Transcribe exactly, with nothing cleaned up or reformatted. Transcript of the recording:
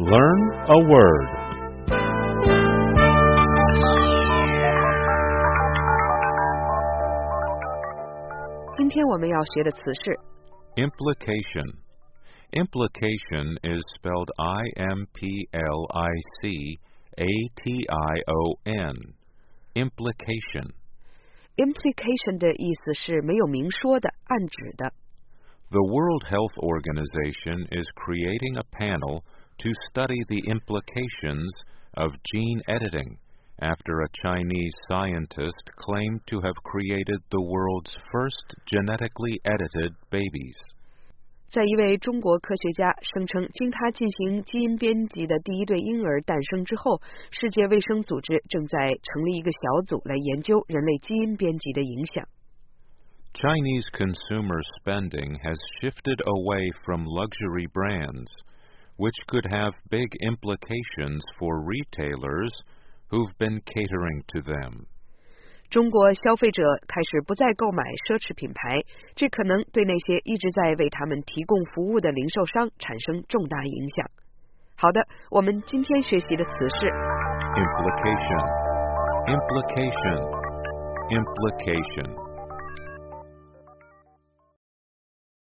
Learn a word. Implication. Implication is spelled I M P L I C A T I O N. Implication. Implication 的意思是没有明说的，暗指的。 The World Health Organization is creating a panel to study the implications of gene editing after a Chinese scientist claimed to have created the world's first genetically edited babies. 在一位中国科学家声称，经他进行基因编辑的第一对婴儿诞生之后，世界卫生组织正在成立一个小组来研究人类基因编辑的影响。 Chinese consumer spending has shifted away from luxury brands, which could have big implications for retailers who've been catering to them. 中国消费者开始不再购买奢侈品牌，这可能对那些一直在为他们提供服务的零售商产生重大影响。好的，我们今天学习的词是 Implication. Implication. Implication.